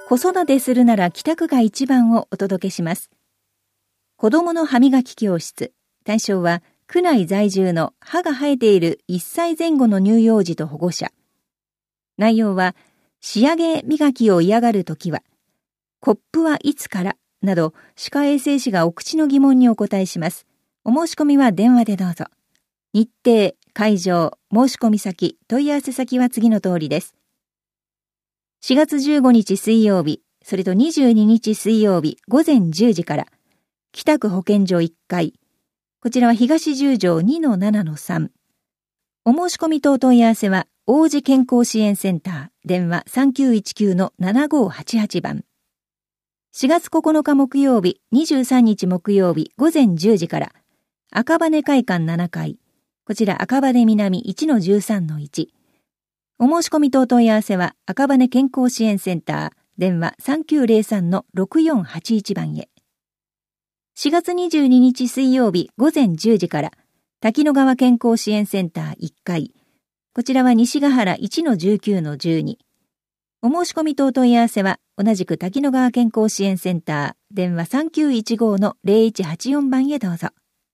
子育てするなら帰宅が一番をお届けします。子供の歯磨き教室。対象は区内在住の歯が生えている1歳前後の乳幼児と保護者。内容は仕上げ磨きを嫌がるときは、コップはいつからなど歯科衛生士がお口の疑問にお答えします。お申し込みは電話でどうぞ。日程、会場、申し込み先、問い合わせ先は次の通りです。4月15日水曜日、それと22日水曜日午前10時から、北区保健所1階、こちらは東十条 2-7-3。お申し込み等問い合わせは、王子健康支援センター、電話 3919-7588 番。4月9日木曜日、23日木曜日午前10時から、赤羽会館7階、こちら赤羽南 1-13-1。お申し込み等問い合わせは赤羽健康支援センター電話 3903-6481 番へ。4月22日水曜日午前10時から滝野川健康支援センター1階、こちらは西ヶ原 1-19-12。お申し込み等問い合わせは同じく滝野川健康支援センター電話 3915-0184 番へどうぞ。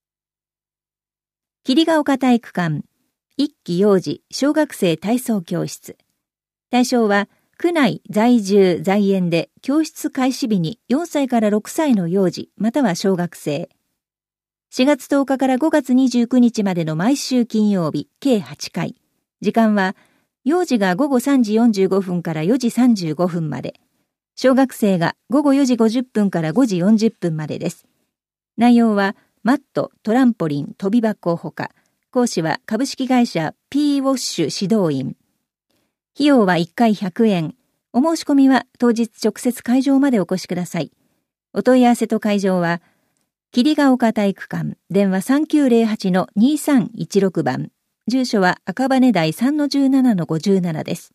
桐ヶ丘体育館一期幼児小学生体操教室。対象は区内在住在園で教室開始日に4歳から6歳の幼児または小学生。4月10日から5月29日までの毎週金曜日計8回。時間は幼児が午後3時45分から4時35分まで。小学生が午後4時50分から5時40分までです。内容はマット、トランポリン、跳び箱ほか。講師は株式会社 P ウォッシュ指導員。費用は1回100円。お申し込みは当日直接会場までお越しください。お問い合わせと会場は、桐ヶ丘体育館、電話 3908-2316 番。住所は赤羽台 3-17-57 です。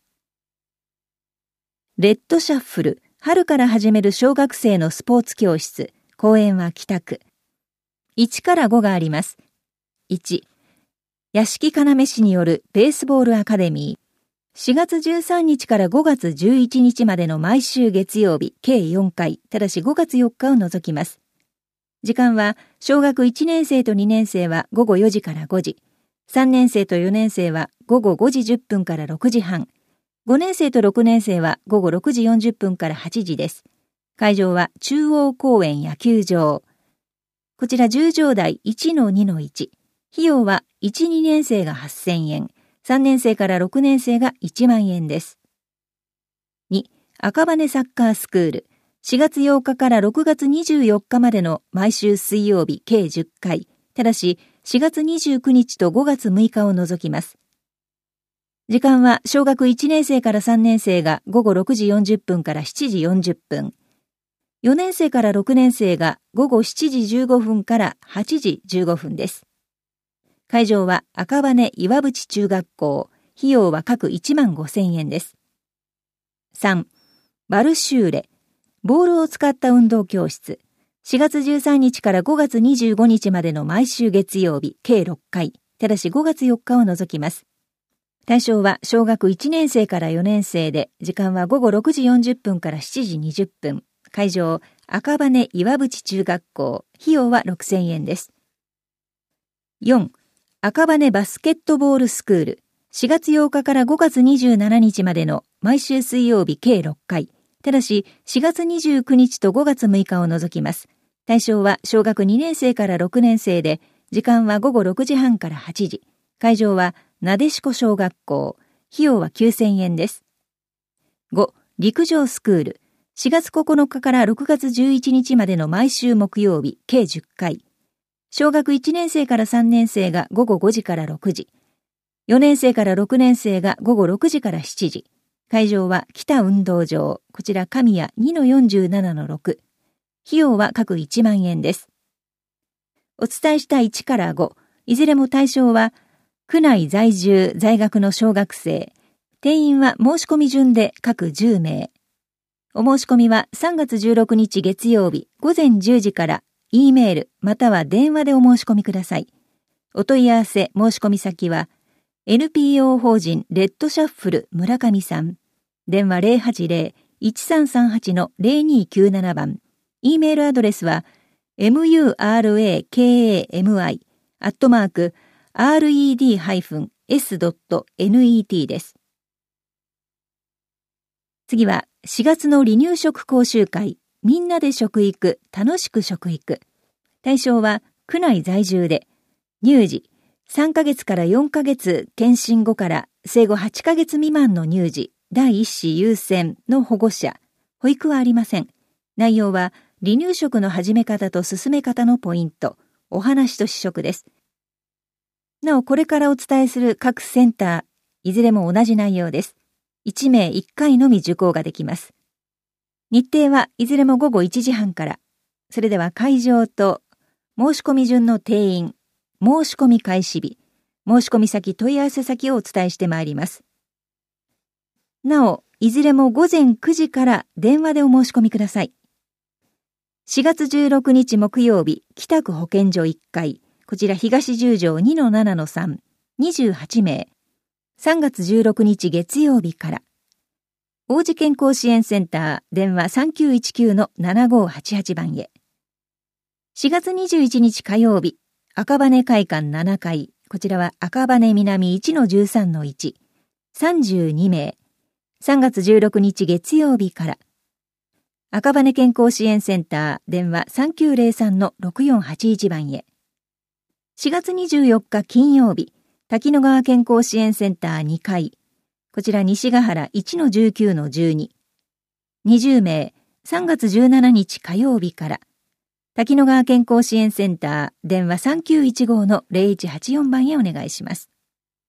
レッドシャッフル、春から始める小学生のスポーツ教室。公園は北区。1から5があります。1、屋敷要氏によるベースボールアカデミー。4月13日から5月11日までの毎週月曜日計4回、ただし5月4日を除きます。時間は小学1年生と2年生は午後4時から5時、3年生と4年生は午後5時10分から6時半、5年生と6年生は午後6時40分から8時です。会場は中央公園野球場。こちら10条台 1-2-1。費用は1、2年生が8000円、3年生から6年生が1万円です。2、赤羽サッカースクール。4月8日から6月24日までの毎週水曜日計10回。ただし4月29日と5月6日を除きます。時間は小学1年生から3年生が午後6時40分から7時40分。4年生から6年生が午後7時15分から8時15分です。会場は赤羽岩淵中学校。費用は各15,000円です。3、バルシューレ。ボールを使った運動教室。4月13日から5月25日までの毎週月曜日計6回。ただし5月4日を除きます。対象は小学1年生から4年生で、時間は午後6時40分から7時20分。会場、赤羽岩淵中学校。費用は6,000円です。4、赤羽バスケットボールスクール。4月8日から5月27日までの毎週水曜日計6回。ただし4月29日と5月6日を除きます。対象は小学2年生から6年生で、時間は午後6時半から8時。会場はなでしこ小学校。費用は9,000円です。5、陸上スクール。4月9日から6月11日までの毎週木曜日計10回。小学1年生から3年生が午後5時から6時。4年生から6年生が午後6時から7時。会場は北運動場。こちら神谷 2-47-6。費用は各1万円です。お伝えした1から5。いずれも対象は、区内在住在学の小学生。定員は申し込み順で各10名。お申し込みは3月16日月曜日午前10時から、E メールまたは電話でお申し込みください。お問い合わせ申し込み先は NPO 法人レッドシャッフル村上さん。電話 1338-0297 番。E メールアドレスは murakami@red-s.net です。次は4月の離乳食講習会、みんなで食育、楽しく食育。対象は区内在住で、乳児、3ヶ月から4ヶ月検診後から生後8ヶ月未満の乳児、第一子優先の保護者、保育はありません。内容は離乳食の始め方と進め方のポイント、お話と試食です。なお、これからお伝えする各センター、いずれも同じ内容です。1名1回のみ受講ができます。日程はいずれも午後1時半から。それでは会場と申し込み順の定員、申し込み開始日、申し込み先問い合わせ先をお伝えしてまいります。なお、いずれも午前9時から電話でお申し込みください。4月16日木曜日、北区保健所1階、こちら東10条 2-7-3、28名。3月16日月曜日から。王子健康支援センター、電話 3919-7588 番へ。4月21日火曜日、赤羽会館7階、こちらは赤羽南 1-13-1、32名。3月16日月曜日から。赤羽健康支援センター、電話 3903-6481 番へ。4月24日金曜日、滝野川健康支援センター2階、こちら西ヶ原 1-19-12、20名、3月17日火曜日から。滝野川健康支援センター、電話 3915-0184 番へお願いします。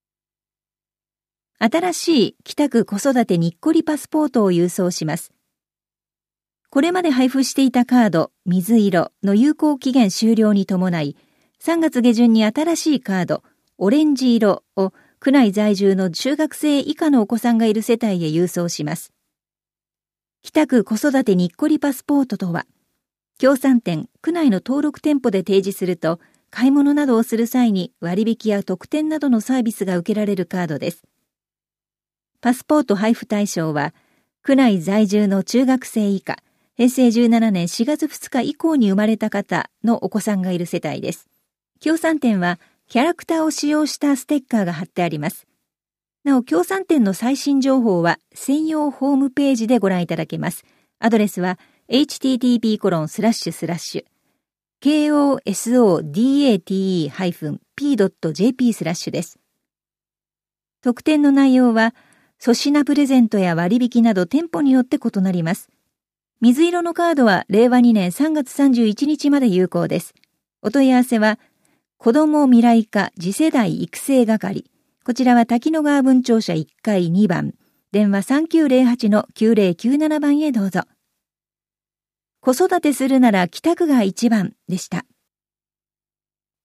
新しい北区子育てにっこりパスポートを郵送します。これまで配布していたカード、水色の有効期限終了に伴い、3月下旬に新しいカード、オレンジ色を区内在住の中学生以下のお子さんがいる世帯へ郵送します。北区子育てにっこりパスポートとは、協賛店、区内の登録店舗で提示すると、買い物などをする際に割引や特典などのサービスが受けられるカードです。パスポート配布対象は、区内在住の中学生以下、平成17年4月2日以降に生まれた方のお子さんがいる世帯です。協賛店は、キャラクターを使用したステッカーが貼ってあります。なお、協賛店の最新情報は専用ホームページでご覧いただけます。アドレスは http://kosodate-p.jp/ です。特典の内容は、粗品プレゼントや割引など店舗によって異なります。水色のカードは令和2年3月31日まで有効です。お問い合わせは、子ども未来課次世代育成係。こちらは滝野川分庁舎1階2番。電話 3908-9097 番へどうぞ。子育てするなら北区が1番でした。